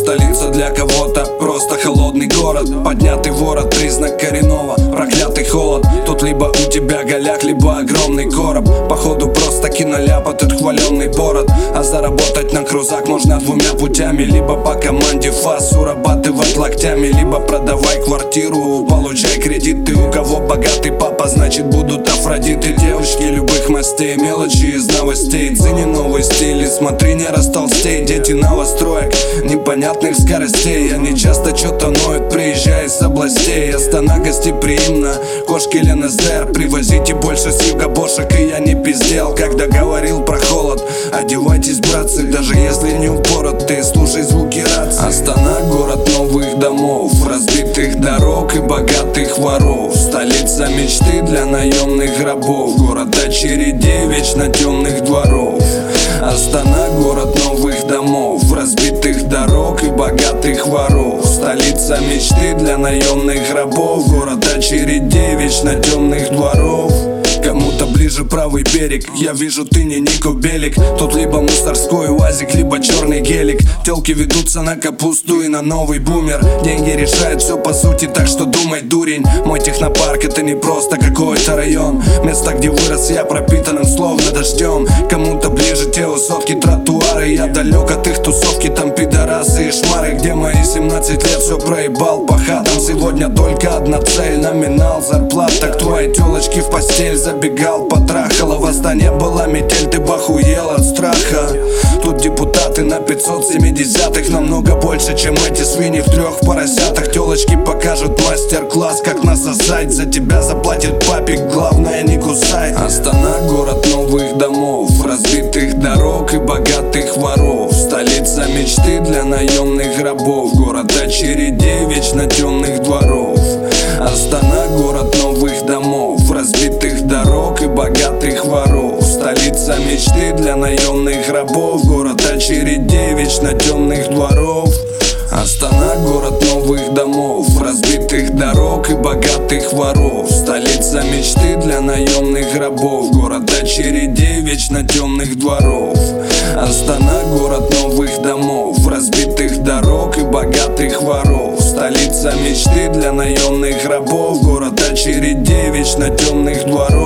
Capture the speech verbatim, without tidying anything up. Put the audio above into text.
столица для кого-то просто холодный город. Поднятый ворот, признак коренного, проклятый холод. Тут либо у тебя голяк, либо огромный короб. Походу просто киноляп, этот хваленный бород. А заработать на крузак можно двумя путями: либо по команде ФАС урабатывать локтями, либо продавай квартиру, получай кредиты. У кого богатый папа, значит будут Афродиты. Девушки любых мастей, мелочи из новостей. Цени новый стиль и смотри, не растолстей. Дети новостроек, непонятных скоростей. Они часто что-то ноют, приезжая из областей. Астана гостеприимна, кошки ЛНСДР. Привозите больше с югобошек, и я не пиздел, когда говорил про холод. Одевайтесь, братцы, даже если не упорот, ты слушай звуки рации. Астана — город новых домов, разбитых дорог и богатых воров. Столица мечты для наемных гробов, город очередей, вечно темных дворов. Астана — город новых домов, разбитых дорог и богатых воров. Столица мечты для наемных гробов, город очередей, вечно темных дворов. Кому-то ближе правый берег, я вижу, ты не Нико Белик. Тут либо мусорской УАЗик, либо черный гелик. Телки ведутся на капусту и на новый бумер. Деньги решают все по сути, так что думай, дурень. Мой технопарк — это не просто какой-то район. Место, где вырос я, пропитанным словно дождем. Кому-то ближе те высотки, тротуары. Я далек от их тусовки, там пидорасы и шмары. Где мои семнадцать лет все проебал по хатам. Сегодня только одна цель — номинал зарплата. К твоей телочке в постель забегал, потрахала. В Астане была метель, ты бахуел от страха. Тут депутаты на пятьсот семидесятых, намного больше, чем эти свиньи в трех поросятах. Телочки покажут мастер-класс, как насосать. За тебя заплатит папик, главное не кусай. Астана — город новых домов, разбитых дорог и богатых воров. Столица мечты для наемных гробов, город очередей, вечно темных дворов. Астана — город новых домов, разбитых дорог и богатых воров. Столица мечты для наемных гробов, город очередей, вечно темных дворов. Астана — город новых домов, разбитых дорог и богатых воров. Столица мечты для наемных гробов, город очередей, вечно темных дворов. Астана — город новых домов, разбитых дорог и богатых воров. Столица мечты для наемных гробов, город очередей, вечно темных дворов.